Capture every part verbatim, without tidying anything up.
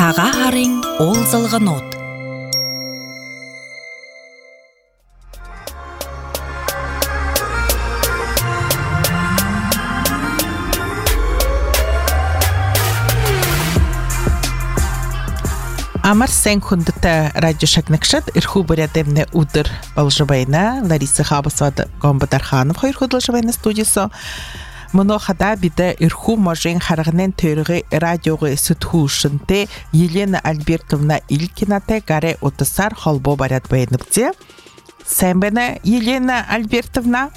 Саға харың ол зылғын от. Амар сен хундата радио шагнакшат ирху бурядемне удыр балжабайна Лариса Хабасова Гомбадарханов хайр худалжабайна студиясо. Моно хада биде ирху можен харгнен төрге радиоге сутхушынте Елена Альбертовна Илькинате гаре отасар холбо барят байныбте. Сен бена Елена Альбертовна?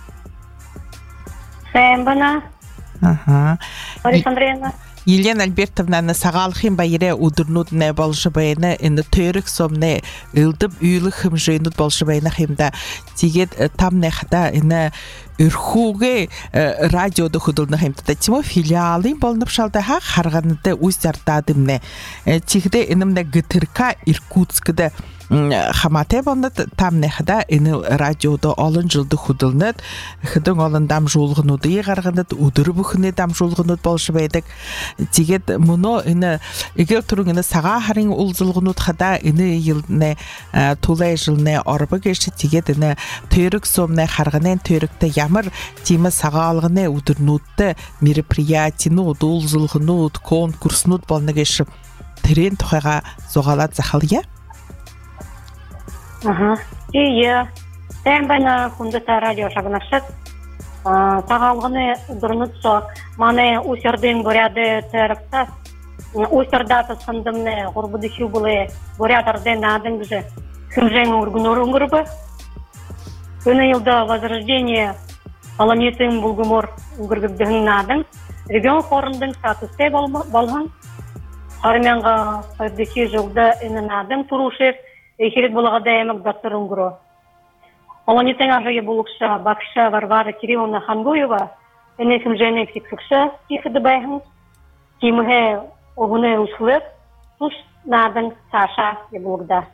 Сен бена. Ага. Лариса Андреевна. Елена Альбертовна сагалхин байре удурнуд не балжабайна ин төрик сомне илдып үйлі химжейнуд балжабайна химда тигет там не хада ин ирхуге радиода худулна химда тимо филиалин болнып шалдаха харганыда уздардадымне тигде инымне гытырка Иркутскда хамате болнат там не хада ин радиода алын жылды худулнат хыдың алындам жолгынуды гарганат удыр бухне дам жолгынуд балжабайдык тигет моно ин эгер тургыны сага харин улзылгынуд хада ин йылне тулай жылне арба кешти тигет ин төрүк сомне харганен төрүктө ямар тима сага алгыны удурнутты мероприятийнуд улзылгынуд конкурснуд болны кешип трен тухайга зогалат захалия. Ага. Ие. Тем бана хундата радио шагнашат. Сагалгыны удурнутсо мане усердин буряды теркта. Усердата сандымне гурбудышу булы бурядарден надынгжы. Химжен ургунорун группы. Өне йылда возрождение Аламетин булгумор угургуддын надын. Регион хорындын статусте болгон. Харменга пайдышы жылда ины надын турушев. Эхерет булагада эмек доктор унгро. Аламетин ажыгы булукша Бакша Варвара Кирилловна Хангуева. Эне химжене ксиксыкша тихыды байхын. Кимге огуне услык. Туш надын Саша ебулгда.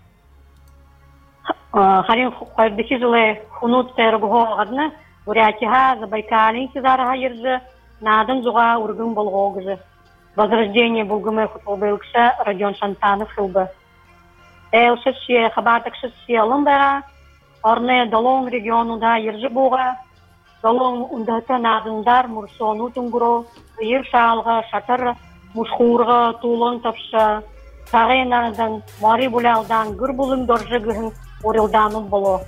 Харин пайдышы жылы хунут тергого гадна. Бурятига Забайкалин кизарга ержи надын зуга ургун болгогжы. Возрождение булгуме хутолбелкша Родион Шантанов хылбы. Элшевшие хабатакшевшие лымбара орне Долон регионуда ержи буга. Долон ундата надындар мурсону тунгуро ир шалга шатыр мушхурга тулон тапша сагенадан мари булалдан гыр булын доржыгын орилданын боло.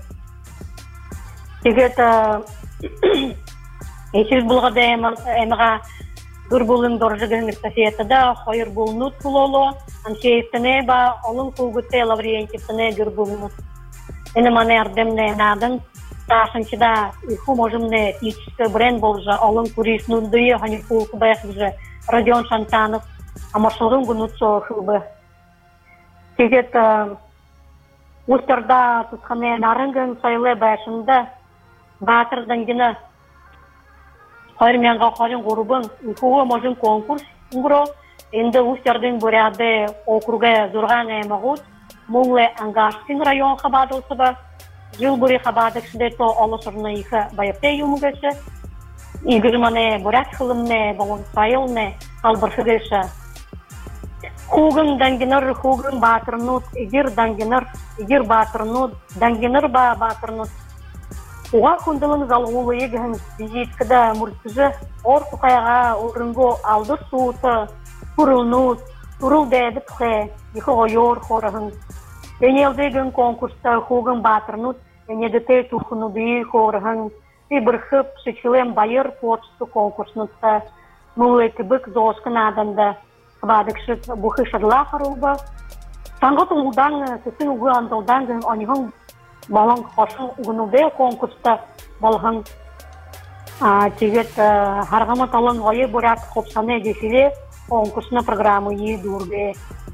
Тигета Эсир булгада эмга гыр булын доржыгын эстафетада хайыр булнут булоло. Анчеевтене ба олын кулгутте лавриентевтене гыр булнут. Эне мане ардемне надын ташынчыда иху можымне ичске бренд болжа олын куришнундые хани кулку байхыжы Родион Шантанов амаршылын гунутсо хылбы. Тегет Устерда тутхане нарынгын сайлы байшында батырдан гіне хайрменға хайрын ғұрыбын ихуға можын конкурс ұңғыро. Енді Устердің буряды округа зурған әмағуд мұңлы аңғаштың район қабадылсы ба. Жыл бүрі қабадық шыдето олысырны ихы байыпте юмығышы. Игірмане бурят қылымне, болын сайылне қалбыршы гышы. Хугын дангенер, хугын батырнут, егер дангенер, егер батырнут, дангенер ба батырнут. Уға хундылын залғулы егін визиткада мұртызы ор тұқайға орынғы алды суыты, турылнут, турыл дәді тұқай, ехі ойор хорығын. Енелдеген конкурста хугын батырнут, енедіте тұқынуды хорығын. Ибірхіп шычылем байыр творчество конкурснутта, мұлы кібік зоскын адында. Квадыкшыт бухы шадла харулба. Саңғыт ұлдан, сесін ұғы андылдан, анығын балың қошын ұғынуды конкурста балғын. Тегет харғамат алын ғайы бұрат қопсаны десіле конкурсына программы едурбе.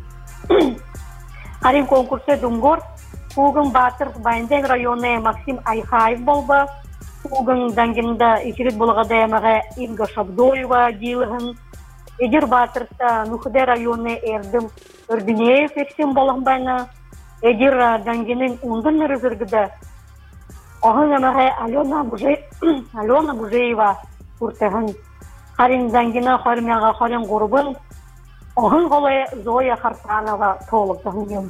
Харин конкурсы дүнгор, ұғын батыр Байнден районы Максим Айхаев болба. Ұғын дәнгенді ешірет болғада әміға Инга Шабдоева дейлігін. Егер батырта Нухде районы Эрдым Өрдінеев ексен болған байна. Егер дәнгенің ұндын үргіргіді. Оғын әміға Алена Бужеева күртігін. Харин дәнгені хармяға харин ғұрыбын. Огын голе Зоя Хартанова толықтығын.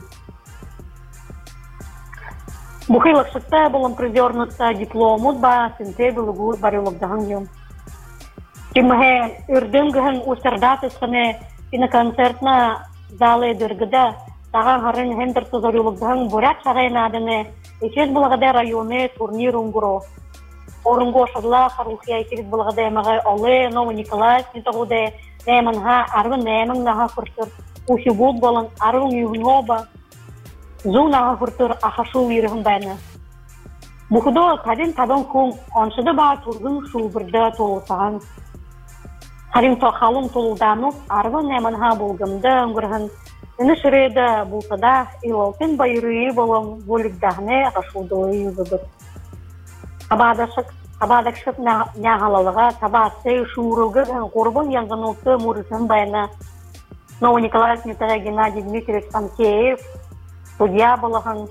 Бұхилық шықта болым призернутта дипломут ба, синте білігур барылықтығын. Кемге үрдімгіхін ұстардатысқыны кіні концертна залы дұргыда таған ғарын хендірті зорылықтығын бұрят шағайын адыны ешез бұлғада районы турнир ұңғыру. Орынго шадла харухия итигит булгаде мага оле Новый Николаев нитогуде неманга арвы неман нага фуртур усибут болан арвы югноба зуна фуртур ахашу виргын байна. Бухудо кадин табан кун оншыды ба тургын шулбырда толусаган. Харим тохалым толудану арвы неманга булгымды ыңгыргын. Ины шыреда булсада илалтын байыры болан воликдахне ахашудой юзыдыр. Табадашык, табадашык нягалалыға, табасы шуырылғы қорбын яңғынылты мұрысын байына. Новый Николаев Нетаға Геннадий Дмитриевич Панкеев, судья болығын.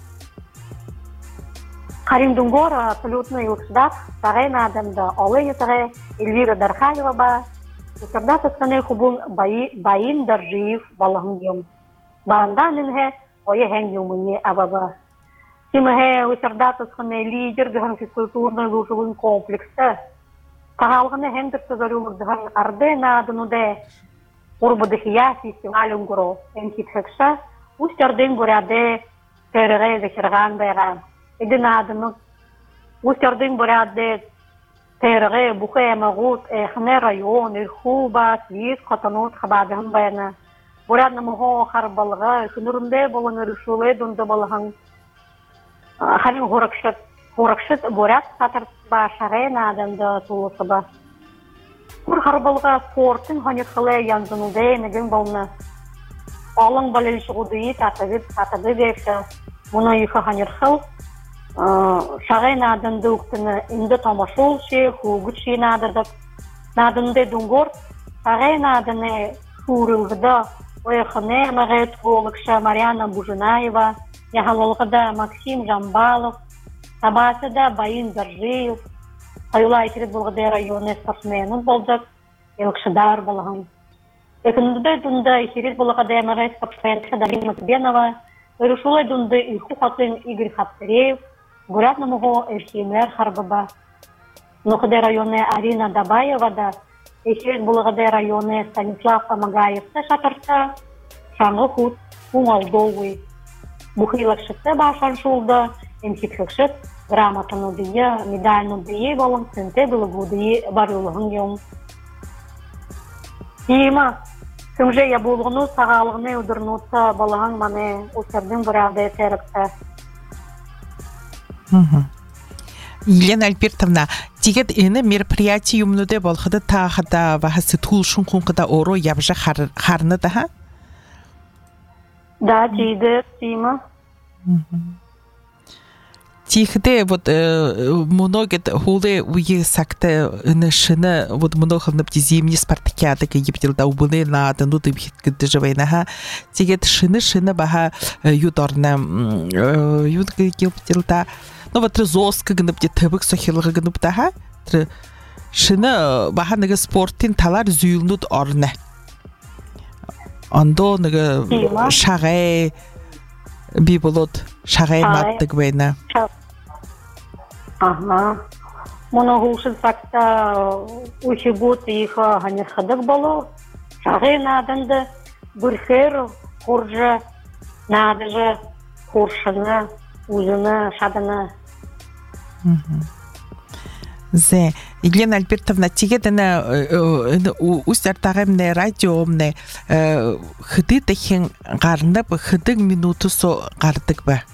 Карим Дунгор абсолютно юксдақ, сағайын адамда, олы етіғі Эльвира Дархаева ба, үсірда тұсқаны хубын байын Даржиев болығын ем. Барында нінге ойы хәң юмыне абаба. Кимге үсірдатысқыны лидер дұғын физкультурный лужылын комплексі. Тағалғыны хендірті зорюлық арды надынуде ұрбыдықия фестивалін ғыру. Әмкетхікші үстердің бұряды тәріғі зәкірған байға. Эді надыны үстердің бұряды тәріғі бұқы әміғут әхіне район, үрхуба, свет, қатанут қабадығын байына. Бұрядны мұғы қарбалығы, күнірінде болын үрішулы дүнді болығын. Харин горакшыт, горакшыт борят сатыр ба шағайын адамды тулысы ба. Бұр қарбалға спортын ғанетқылы янзынуды неген болны. Алың балыл шығудыйы татығыд, татығы дейші. Мұны үйкі ғанетқыл. Шағайын адамды үктіні инді тамашыл ше, хугыт ше надырдық. Надынды дүнгор, шағайын адыны шурылғыда ойықыны мәғет болықша Марьяна Бужинаева, Ягалолғыда Максим Жамбалов, Табасыда Байын Даржиев, Қайула Айтерет болғыда районы спортсменін болдық, елікшідар болғын. Екіндіде дүнді Айтерет болғыда әмірі спортсменші Дарин Матбенова, өрішулай дүнді үйху қатын Игорь Хапсареев, Гуратны мұғы әршемер қарбыба. Нұқыда районы Арина Дабаева да, Айтерет болғыда районы Станислав Амагаевты шатырса, шаңғы худ Уңалдовый. Бұхилық шықты башан шулды, әмкетлікшіт, грамотыны дейі, медальны дейі болын, сінте білігу дейі барылығын ем. Дейімі, кімже я болғыны сағалығыны өдірнуты балығын маны ұсырдың бұрағды тәріпті. Елена Альбертовна, тегет ені мероприятие юмнуде болғыды тағыда бағасы тұлшын құнқыда оро ябжа қарны да, ха? Да, дейді, деймі. Тихде вот многие хулы уе сакты нышыны вот много хлопти зимние спартакиады ки ебдил да убыны на одну ты бхит живейна ха тигет шины шины баха юторна ют ебдил да ну вот зоска гнупти тебик сохилга гнупта ха шины баха неге спортин талар зюлнут орна андо неге шагай биболот шагай маттык вейна. Ага. Моно гушин сакта учебут их ганер хадак было. Шагай наданда бурхер хуржа надажа хуршана узына шадана. Зе Елена Альбертовна тигедена устартагымне радиомне хыды тахин гарында бу хыдык минуту со гардык ба.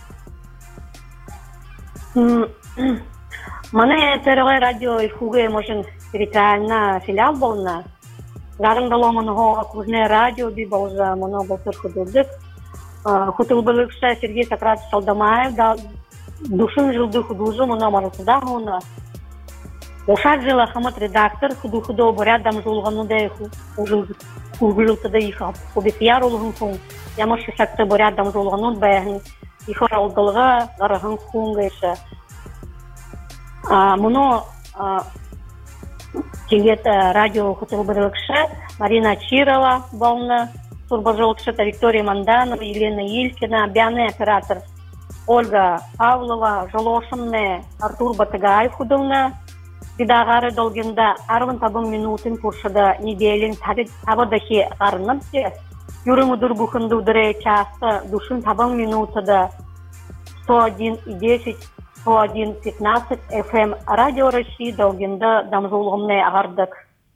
Мане терге радио хуге можен территориальна филиал болна. Гарында ломаного окружное радио би болжа моно болтыр худудык. Хутыл былыкша Сергей Сократович Салдамаев да душын жылды худужу моно марасыда гона. Ошад жила хамат редактор худу-худу рядом жулгану де хужулта да их обещар улган фун. Я може шакта рядом жулгану бегни. Их алдылга гараган хунгайша. А моно Тигет радио хотел бы Марина Чирова, Волна, Турбожолкша, Виктория Манданова, Елена Илькина, бяный оператор Ольга Павлова, Жолошымне, Артур Батыгаев худовна, Бидагары долгинда арвын табын минутын пуршада неделин табадахи арнамсе, Юрымы дурбухын дудыре часто душын табын минутада сто один и десять, сто один пятнадцать эф эм радио России долгинда дамжулғымне ағардық.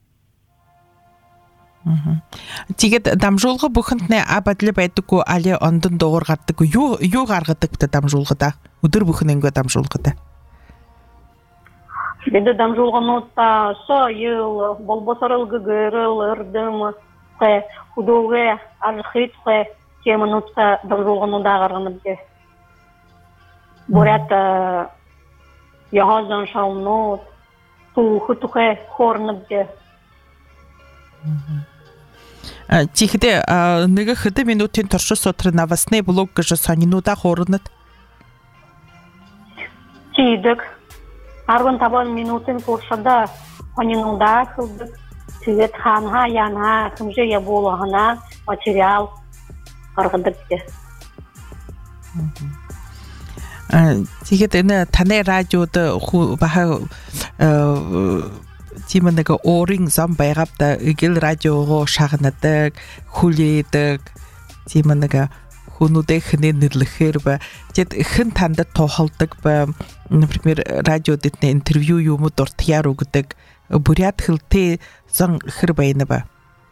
Тигет дамжулғы бұхынтне абадлы бәйтіку али ондын доғырғаттыку ю ғарғыдық біті дамжулғыда, ұдыр бұхыненгі дамжулғыда. Беді дамжулғынытта со ел, болбосарыл гүгірыл, ұрдым, худуғы, ажықит, темінутта дамжулғынуда ғарғынып де. Борят яғаздан шалынут, туғы тұқы хорнып де. Тихде нэгэ хэдэ минутын туршу сотры новостный блог гэжэ санинуда хорнат? Тидик. Аргын табан минутын туршада санинуда хылдык. Тигет ханха, янха, кымжы яболағына материал қарғыдык де. Тигет эне таны радиода баха Тимэнэгэ орын зам байгапта игэл радиого шагнатдаг, хүлээдэг, тимэнэгэ хүнүүдээ хэнэ нэрлэхээр ба тэд хэн танд тоохолдог ба например радиод дэт интервью юмуд уртяар өгдөг бурят хилтэй зан хэр байна ба.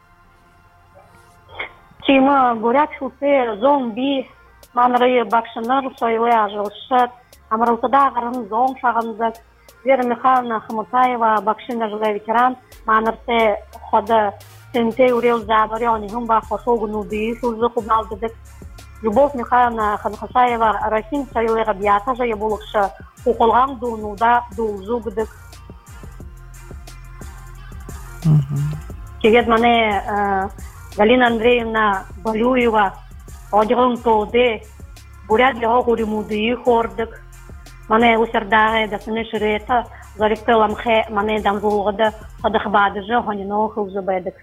Тима бурят хилтэй зон би манры бакшнар сойлы ажылшат амралтада гарын зон шагындаг Вера Михайловна Хамутаева, бакшина жилая ветеран, манарте хода сенте урел забари, они хумба хошогу нуди, шузы кубналдыдык. Любовь Михайловна Ханхасаева, Расим Сайлы Рабията, же ебулыкша, уколган дурнуда дулзугдык. Кегет мане Галина Андреевна Балюева, одяган тоде, бурят лего гуримуди хордык. Мане усердагы да сыны шырета, заректы ламхе мане дамзулғыды қадық бадыжы, ғанино хылжы бәдік.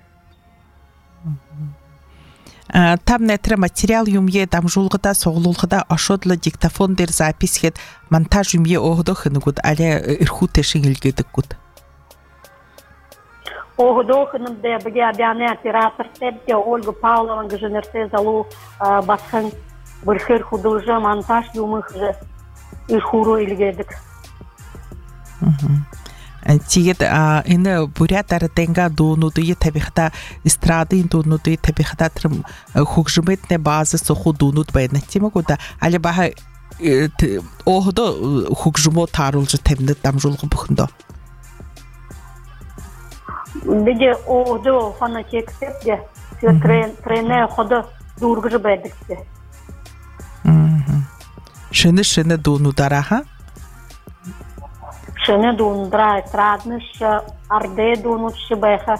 Там нәтірі материал юмье дамжулғыда, соғылулғыда ашодлы диктофон дер запись хет монтаж юмье оғыды хыны гуд, әлі үрху тешін үлгедік гуд. Оғыды хыным де біге абяны оператор сәбде Ольга Павлова гыжынерсе залу басқын бірхер худылжы монтаж юмыхжы. Ирхуру илгедик. Тигет эне бурят аратенга дунуды табихта эстрады дунуды табихта трым хукжметне базы соху дунут байна тимагуда али баха охдо хукжмо тарулжы темне дамжулгы бухындо. Биде охдо хана тексепде трен трене хода дургжы бедикте. Шыны шыны дунудара, ха? Шыны дунудара, эстрадныш, арде дунудши бэха.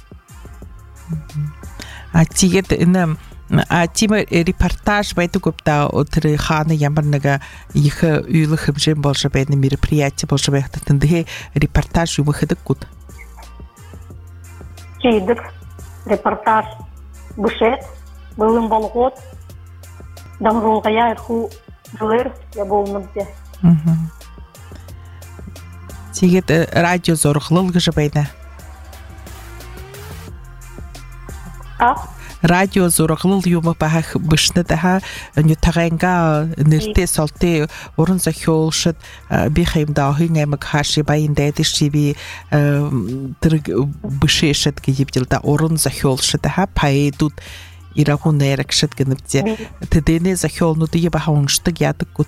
А тигет иным, а тима репортаж байды көпта отыры ханы ямарнага ихы үйлі хымжен болжы бәйні мероприятие болжы бәйхті тіндіге репортаж юмыхыдық күд? Кейдік репортаж бұшет, бұлым болғот, дамжулғая әрху Жылыр, я болмын де. Тегет радио зорғылылғы жыбайна? А? Радио зорғылыл юмы баға бұшны daha нютағайынға нірте салты орын захиолшыд бейхайымда ахын әмік хаши байында әдішчебе бұшешыд кейіпділді орын захиолшыд daha пайдуд Ирахун нейрекшет генепте. Тедене захиолнуды еба хаунштык ядык гуд.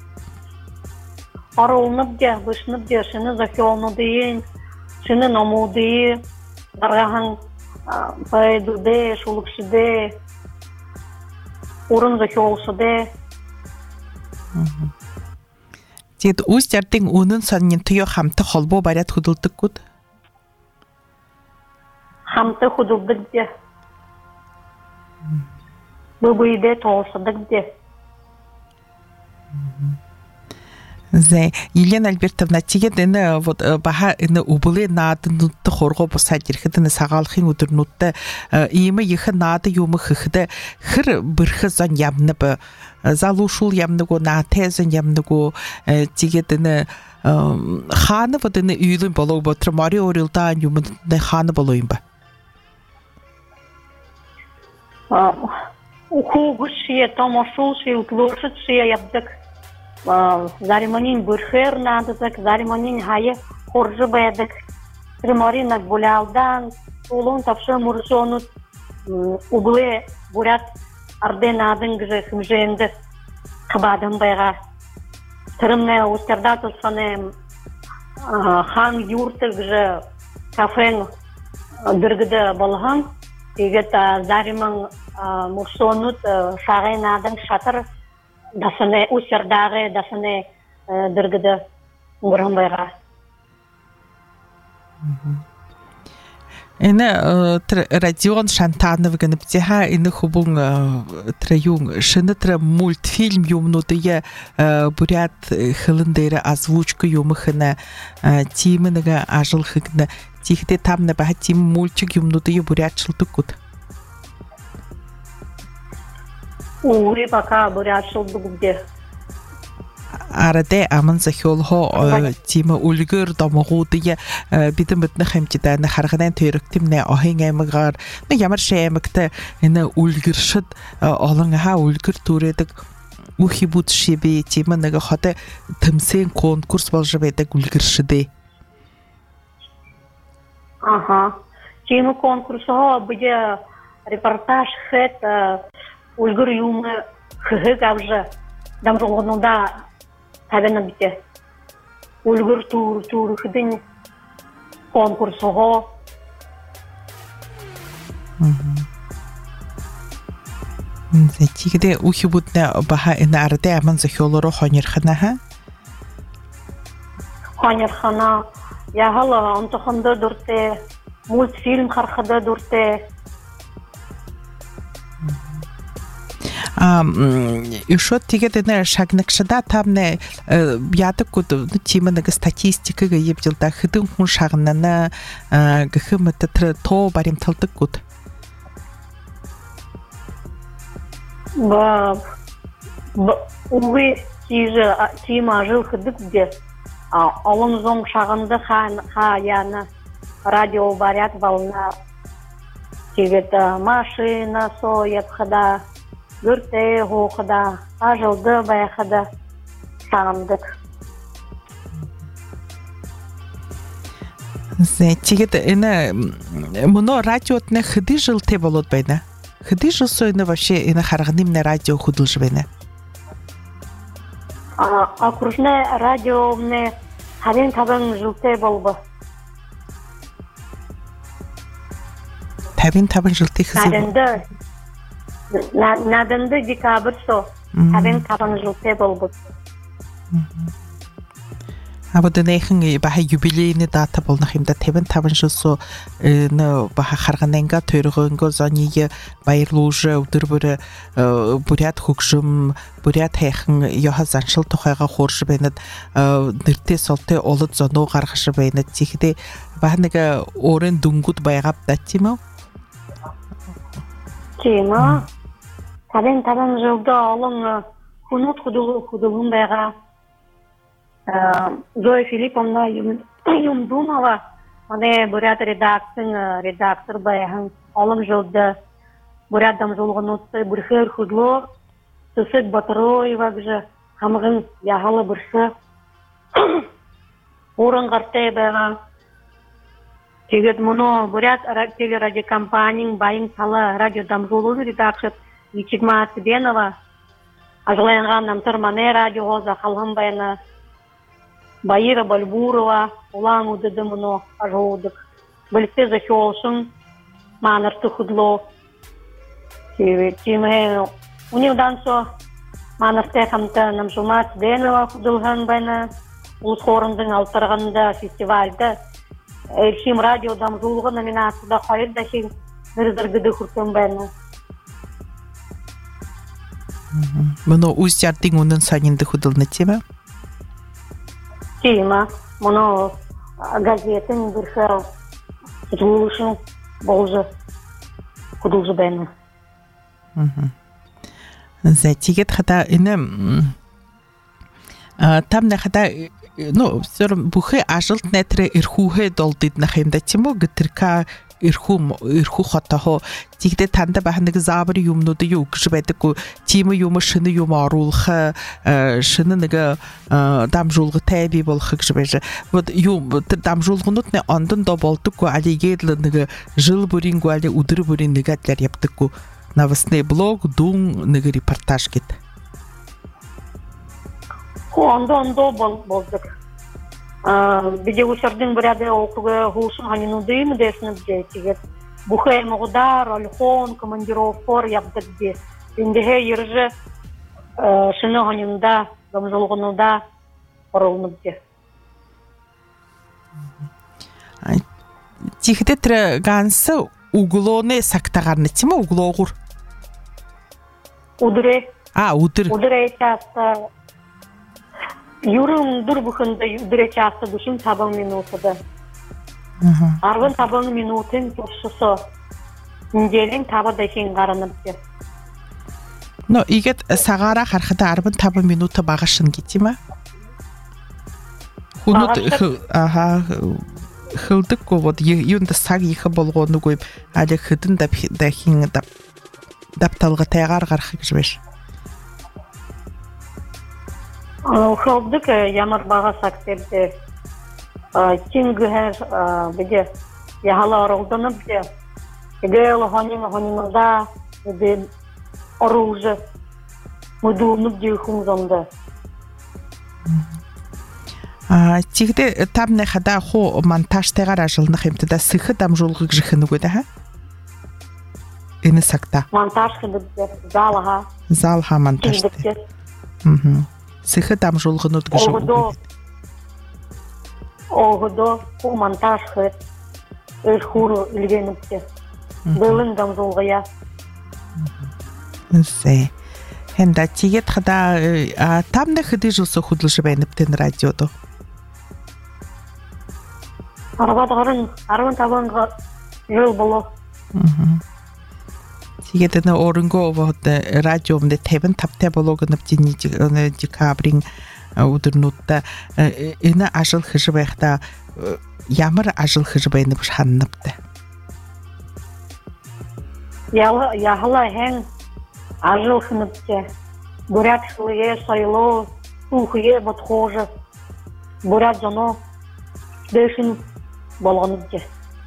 Арулнып де, бышнып де, шыны захиолнуды, шыны намуды, даргахан пайдуде, шулыкшыде, урын захиолшыде. Тед уз жардың унын саннин түйо хамты холбо барят худылдык гуд? Хамты худылдык де. Быбыйде толсыдык де. Зе Елена Альбертовна тигэд энэ вот баха энэ убылы нааднуудтай хоргоо бусаад ирэхэд энэ сагаалхын өдрнүүдтэй ийм их наад юм хэхэд хэр бэрх зан ямна ба залушул ямнаг уу наатезэн ямнаг уу тигэд энэ хаана вот энэ үйлэн болоо ботр мари орилда юм нэ хаана болоо юм ба а ухугшие томошулшие утлошие ябдак зариманин бүрхэр нааддаг зариманин хая хоржы байдаг тримаринак булялдан улун тавшы муршонут угле бурят арденадын гже хмженде кабадын байга тырымне устардатусаны хан юрты гже кафен дыргыды болган тегет зариман муршонут шагайнадын шатыр дасане усердагы дасане дыргыды гурамбайга эне Родион Шантанов гэнэптиха эне хубун траюн шынытра мультфильм юмнудыя бурят хылындыры озвучка юмыхына тимыныга ажылхыгна тихте тамна баха тим мультик юмнудыя бурятчылдык гуд Ури пока бурятчылдык где Араде аман захиолхо тима үлгэр домогуудыг бидэн мэднэ хэмжидэ на харганын төрөгтөмнэ охийн аймагаар нэг ямар шаймагтай энэ үлгэршид олон хаа үлгэр түрээдэг үхи бүд шиби тима нэг хот төмсөн конкурс болж байдаг үлгэршидэ Ага тима конкурсоо bude репортаж хэт үлгэр юм хэг авжа дамжуулнда Havana bite. Ulgur tur tur хдин конкурсого. Мм. Зэтигдэ ухибутна баха энэ арде аман захиолоро хонирхана ха. Хонирхана яхала онтохонда дурте мультфильм хархада дурте. Ишо тигэд энэ шагнагшда тамне ядаг гуд тима нэг статистикыг явуулда хэдэн хүн шагнана гэхэм тэр тоо баримталдаг гуд ба уве тиже тима жил хэдэг где а олон зон шагында хан ха яна радио барят волна тигэд машина соят хада Гүрте хоқда, ажылды баяқда сағымдық. Тегет, эне, мұно радиотны хыды жыл те болот байна? Хыды жыл сойны вообще эне харғанимне радио худыл жбена? Окружне радиомне харин табын жыл те болбы. Табин табын жыл те хызы болбы? Наденде декабрь со, табин табан жылте болбут. А вот нейхэн баха юбилейны дата болнах юмда табин табан жыл со нэ баха харганенга төргөнгө зониге баярлуужы өдөр бүрэ бурят хөгшüm бурят хайхан яха заншил тухайга хуурш байнад нэртэ солтэ олод зоноо гаргаш байнад тихдэ баха нэг орын дүнгүүд байгап датимаа Тема табин табан жылда олон хунут худулун байга Зоя Филипповна Юмдумова мане бурят редактор редактор байхан олон жылда бурят дамжулгынутты бүрхер худло Сысык Батыроева гже хамгын яхалы бүрсі орын қартай байга Тегет мұны бурят телерадиокомпанияның байын салы радиодамжулы редактор Вичигма Сыбенова ажылайынған намтыр мане радиоғоза қалған байына Байыра Бальбурова улан удыды мұны ажылудық. Білсе захиолшын манырты худло. Тиме унилдан со манырты қамты намжулма Сыбенова худылған байына ұлыс хорындың алтырғында фестивальді Эльшим радио дамжулғы номинацияда қайыр да шең нырзыргыды құртын бәні. Мұны өз жардың оның санинді құдылны тема? Тема, моно газетин бирхер тулушун болжу кудулжу бен. Мгм. Затигет хата ине там не хата ну все бухе ажылт нетре ирхухе долдид нахимда тимо гитрка ирху ирху хатаho тигде танда бахныг забыр юмнууд юу гэж байдаггүй тийм юм шинэ юм оруулах шинэ нэг дамжуулгатай бий болох гэж байж. Вот юм дамжуулгынууд не ондон до болдоггүй алигээд л нэг жил бүрийн гуали өдөр бүрийн нэгадлаар явдаггүй новостный блог дун нэг репортаж гэд. Ондо ондо болдок. Биде учардын бирәдә окуга хушын ханинудым десне бҗетигет. Бухе могдар, альхон, командировкор ябдык ди. Индеге йырҗы шуны ханинда, гамзылгынуда орылмыд ди. Тихте тре гансы углоны сактагарны тиме углогур. Удре. А, удр. Удре часто Юрум дурбухында удре часто душин табан минутада. Мгм. Арван табан минутын тошсо. Инделин таба дашин гаранып ди. Но игет сагара хархада арбан табан минута багашын гитиме. Хунут аха хылдык вот юнда саг ихе болгону коюп али хыдын да дахин да дапталга тайгар гархы гэж биш. Хылдык ямар бага сактебде тингер биде яхала оролдонуп де гел хонин хонинда де оружие мудунуп де хунзонда. А тигде там не хада хо монтаж тайгар ажылнах имтда сыхы дамжуулгыг жихын үгөдө ха. Эне сакта. Монтаж хыдык залага. Залха монтаж. Мгм. Сыхы дамжуулгынууд гэж. Огдо. Огдо по монтаж хыт. Эрхуру илгенипте. Былын дамжуулгая. Сэ. Хэнда тигет хада там не хыды жусо худлышы байныптен радиодо. Арбадарын арван табанга жыл боло. Мгм. Тигет на орынго вот радиомде таван тапта бологынып дини декабрин удырнутта эне ажыл хыжы байхта ямар ажыл хыжы байнып ханныпты. Яла яхала хэн ажыл хыныпте. Бурят хлые сайло, ухие подхоже. Бурят жано дэшин болгонупте.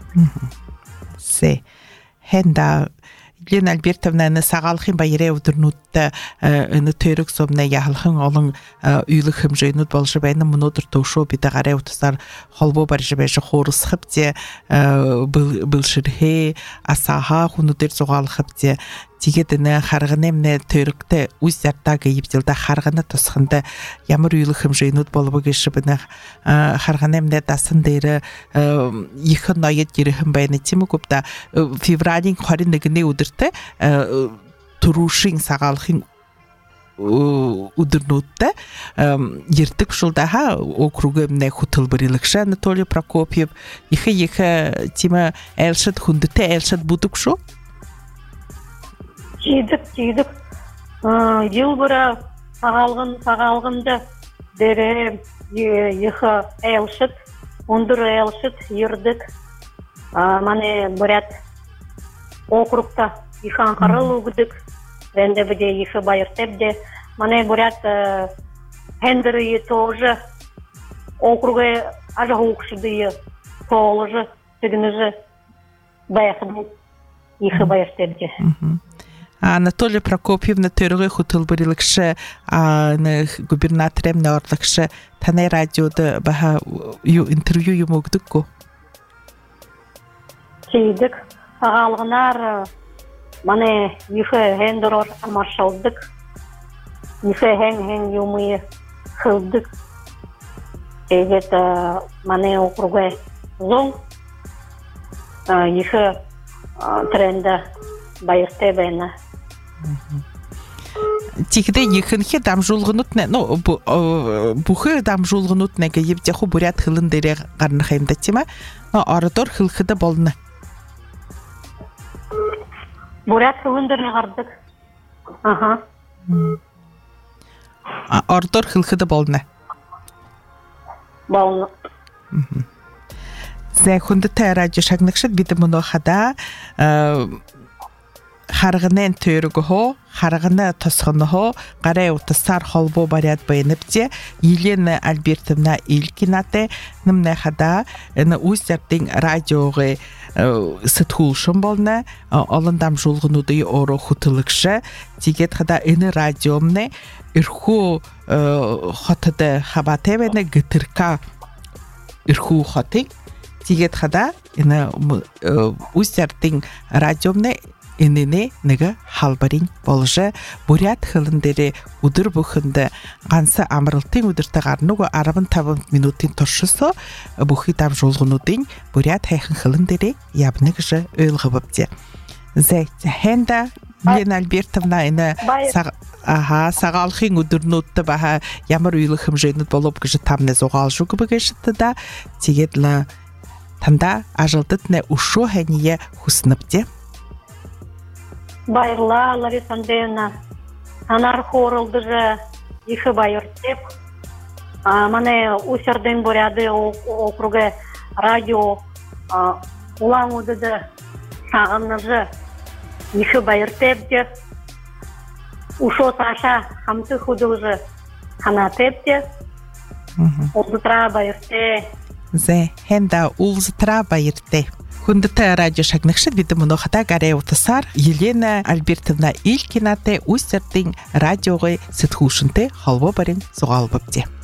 Се. Хэнда Лена Альбертовна на сагалхын байраа өдөрнүүдтэй энэ төрөг сумна яхалхан олон үйлэх хэмжээнүүд болж байна. Өнөөдөр төвшөө бид гараа утсаар холбоо барьж байж хуурсахып те бэлшэрхээ асаха хүнүүдээр зугаалахып те тэгээд энэ харганэмнэ төрөгтэй үс яртаа гэвдэлдэ харгана тусханда ямар үйлэх хэмжээнүүд болов гэж бинэ харганэмнэ дасан дээр их ноёд ирэхэн байна тийм үү гүпта февралийн двадцать нэгний өдөртөө төрүүшин сагаалхын өдөрнүүдтэй ярддаг шулдаха округэмнэ хөтөлбөрлөгш Анатолий Прокопьев их их тийм айлшад хүндтэй айлшад бүдэг шүү. Чидик чидик жыл бара сагалгын сагалгында дере йыха элшит ондур элшит йырдык мане бурят округта йыхан карыл угдык ренде биде йыха байыртепде мане бурят хендери тоже округа ажа хукшыды тоже тигнеже байхны йыха байыртепде. Анатолий Прокопьев на төрөгийн хөтөлбөрлөгч на губернаторым на орлогч таны радиод баха юу интервью юм өгдөггүй. Чийдик хаалганаар мане юхэ хендорор амаршалдык. Юхэ хэн хэн юмы хылдык. Тэгээд мане округа зон юхэ тренда байрте бена. тигде ихэнхэ дамжуулгынут не ну бүхэ дамжуулгынут неге евдеху бурят хылын дээрэ гарнах юмда тийм ээ ордор хылхыда болно бурят хылын дээрэ гардык аха ордор хылхыда болно болно зэ хүнд тарааж шагнагшд бид мөнө хада харганы төрөгөө харганы тосгоноо гараа утасаар холбоо бариад байнапте Елена Альбертовна Илькинате нэмнэ хада энэ үсэртийн радиогийн сэтгүүлшин болно олон дамжуулгынуудын ороо хөтлөгч тэгээд хада энэ радиомны эрхүү хотод хабатевэнэ гитэрка эрхүү хотыг тэгээд хада энэ үсэртийн радиомны энэне нэгэ халбарын болжэ бурят хылын дээрэ өдөр бүхэнд ганц амралтын өдөртөө гарнуг арван таван минутын туршисо бүхий дамжуулгынуудын бурят хайхан хылын дээрэ явна гэж ойлгобвэ. Зэ хэнда Елена Альбертовна энэ аха сагаалхын өдөрнүүдтэй баха ямар уйлах хэмжээнд болов гэж тамны зугаал шүү гэжтэй да тэгээд ла танда ажилдад нэ ушоо ханье хүснэвдэ. Байла Лариса Андреевна, анар хорылды же ихы байыртеп. Мане усерден буряды округе радио улан удыды сағынны же ихы байыртеп де. Ушо таша хамты худыл же ханатеп де. Улзытра байырте. Зе, хенда улзытра байырте. Хүндтэй радио шагнагчид бид мөнө хата гараа утасаар Елена Альбертовна Илькинате үсэртийн радиогийн сэтгүүлшинтэй холбоо барин зугаалбавдэ.